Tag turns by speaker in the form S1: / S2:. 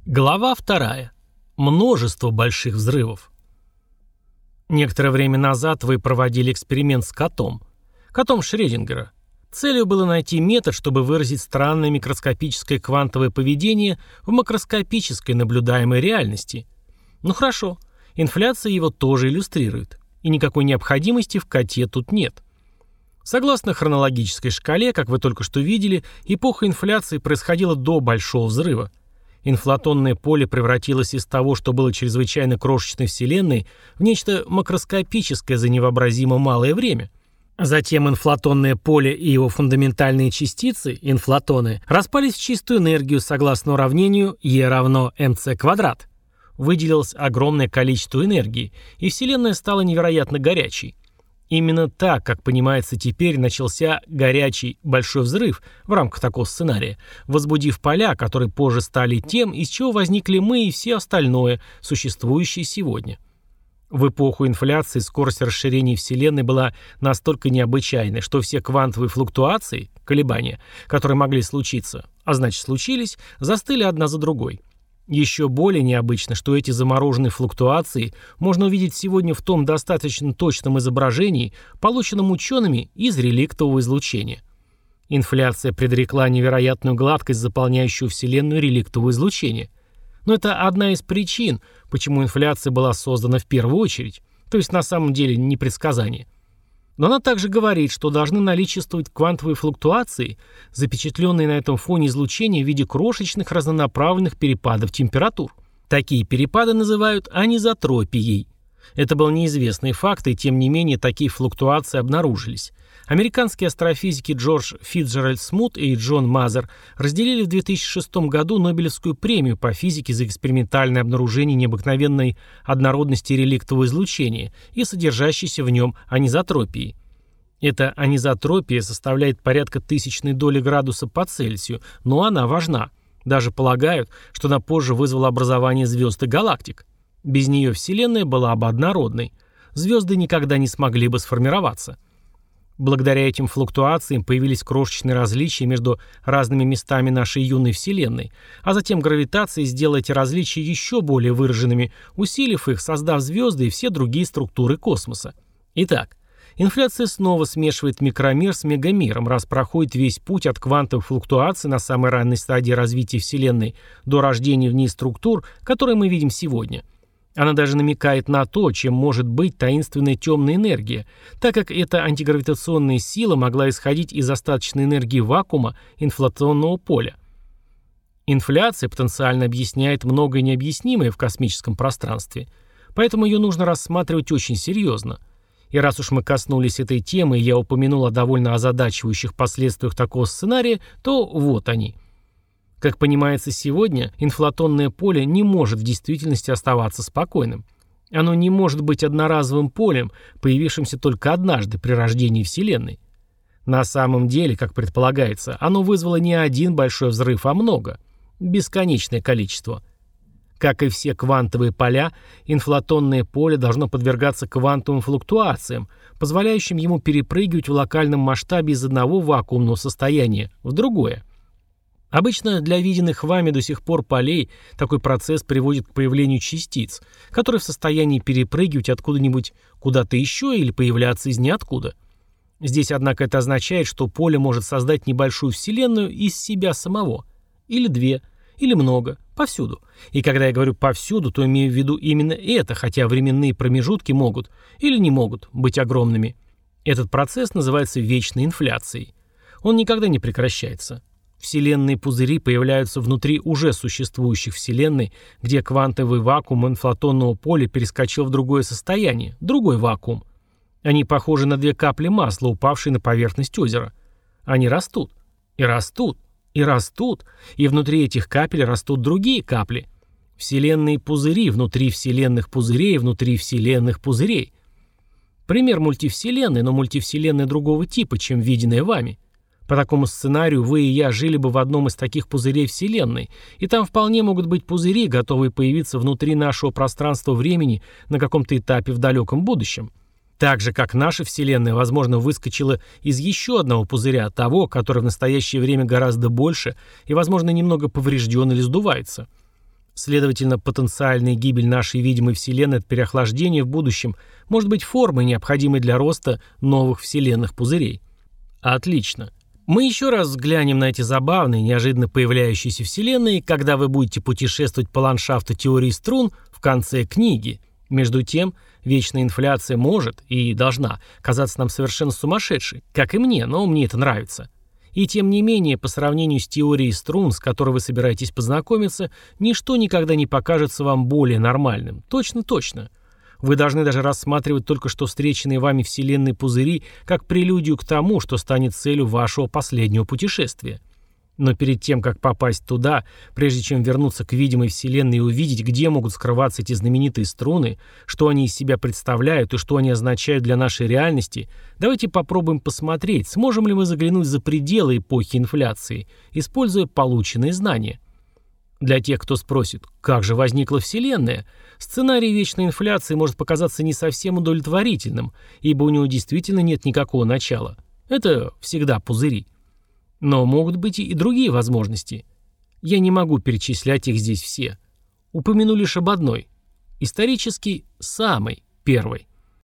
S1: Глава 2. Множество больших взрывов. Некоторое время назад вы проводили эксперимент с котом Шрёдингера. Целью было найти метод, чтобы выразить странное микроскопическое квантовое поведение в макроскопической наблюдаемой реальности. Ну хорошо, инфляция его тоже иллюстрирует, и никакой необходимости в коте тут нет. Согласно хронологической шкале, как вы только что видели, эпоха инфляции происходила до Большого взрыва. Инфлатонное поле превратилось из того, что было чрезвычайно крошечной Вселенной, в нечто макроскопическое за невообразимо малое время. Затем инфлатонное поле и его фундаментальные частицы, инфлатоны, распались в чистую энергию согласно уравнению E равно mc квадрат. Выделилось огромное количество энергии, и Вселенная стала невероятно горячей. Именно так, как понимается теперь, начался горячий большой взрыв в рамках такого сценария, возбудив поля, которые позже стали тем, из чего возникли мы и все остальное, существующее сегодня. В эпоху инфляции скорость расширения Вселенной была настолько необычайной, что все квантовые флуктуации, колебания, которые могли случиться, а значит случились, застыли одна за другой. Еще более необычно, что эти замороженные флуктуации можно увидеть сегодня в том достаточно точном изображении, полученном учеными из реликтового излучения. Инфляция предрекла невероятную гладкость заполняющего Вселенную реликтового излучения. Но это одна из причин, почему инфляция была создана в первую очередь, то есть на самом деле не предсказание. Но она также говорит, что должны наличествовать квантовые флуктуации, запечатленные на этом фоне излучения в виде крошечных разнонаправленных перепадов температур. Такие перепады называют анизотропией. Это был неизвестный факт, и тем не менее такие флуктуации обнаружились. Американские астрофизики Джордж Фицджеральд Смут и Джон Мазер разделили в 2006 году Нобелевскую премию по физике за экспериментальное обнаружение необыкновенной однородности реликтового излучения и содержащейся в нем анизотропии. Эта анизотропия составляет порядка тысячной доли градуса по Цельсию, но она важна. Даже полагают, что она позже вызвала образование звезд и галактик. Без нее Вселенная была бы однородной. Звезды никогда не смогли бы сформироваться. Благодаря этим флуктуациям появились крошечные различия между разными местами нашей юной Вселенной, а затем гравитация сделала эти различия еще более выраженными, усилив их, создав звезды и все другие структуры космоса. Итак, инфляция снова смешивает микромир с мегамиром, раз проходит весь путь от квантовых флуктуаций на самой ранней стадии развития Вселенной до рождения в ней структур, которые мы видим сегодня. Она даже намекает на то, чем может быть таинственная темная энергия, так как эта антигравитационная сила могла исходить из остаточной энергии вакуума инфляционного поля. Инфляция потенциально объясняет многое необъяснимое в космическом пространстве, поэтому ее нужно рассматривать очень серьезно. И раз уж мы коснулись этой темы, и я упомянул о довольно озадачивающих последствиях такого сценария, то вот они. Как понимается сегодня, инфлационное поле не может в действительности оставаться спокойным. Оно не может быть одноразовым полем, появившимся только однажды при рождении Вселенной. На самом деле, как предполагается, оно вызвало не один большой взрыв, а много. Бесконечное количество. Как и все квантовые поля, инфлационное поле должно подвергаться квантовым флуктуациям, позволяющим ему перепрыгивать в локальном масштабе из одного вакуумного состояния в другое. Обычно для виденных вами до сих пор полей такой процесс приводит к появлению частиц, которые в состоянии перепрыгивать откуда-нибудь куда-то еще или появляться из ниоткуда. Здесь, однако, это означает, что поле может создать небольшую вселенную из себя самого. Или две, или много, повсюду. И когда я говорю «повсюду», то имею в виду именно это, хотя временные промежутки могут или не могут быть огромными. Этот процесс называется вечной инфляцией. Он никогда не прекращается. Вселенные пузыри появляются внутри уже существующих вселенной, где квантовый вакуум инфлационного поля перескочил в другое состояние, другой вакуум. Они похожи на две капли масла, упавшие на поверхность озера. Они растут, и растут, и растут, и внутри этих капель растут другие капли. Вселенные пузыри внутри вселенных пузырей, внутри вселенных пузырей. Пример мультивселенной, но мультивселенной другого типа, чем виденная вами. По такому сценарию вы и я жили бы в одном из таких пузырей Вселенной, и там вполне могут быть пузыри, готовые появиться внутри нашего пространства-времени на каком-то этапе в далеком будущем. Так же, как наша Вселенная, возможно, выскочила из еще одного пузыря, того, который в настоящее время гораздо больше и, возможно, немного поврежден или сдувается. Следовательно, потенциальная гибель нашей видимой Вселенной от переохлаждения в будущем может быть формой, необходимой для роста новых вселенных пузырей. Отлично. Мы еще раз взглянем на эти забавные, неожиданно появляющиеся вселенные, когда вы будете путешествовать по ландшафту теории струн в конце книги. Между тем, вечная инфляция может и должна казаться нам совершенно сумасшедшей, как и мне, но мне это нравится. И тем не менее, по сравнению с теорией струн, с которой вы собираетесь познакомиться, ничто никогда не покажется вам более нормальным. Точно. Вы должны даже рассматривать только что встреченные вами вселенные пузыри как прелюдию к тому, что станет целью вашего последнего путешествия. Но перед тем, как попасть туда, прежде чем вернуться к видимой вселенной и увидеть, где могут скрываться эти знаменитые струны, что они из себя представляют и что они означают для нашей реальности, давайте попробуем посмотреть, сможем ли мы заглянуть за пределы эпохи инфляции, используя полученные знания. Для тех, кто спросит, как же возникла Вселенная, сценарий вечной инфляции может показаться не совсем удовлетворительным, ибо у него действительно нет никакого начала. Это всегда пузыри. Но могут быть и другие возможности. Я не могу перечислять их здесь все. Упомяну лишь об одной. Исторически самой первой.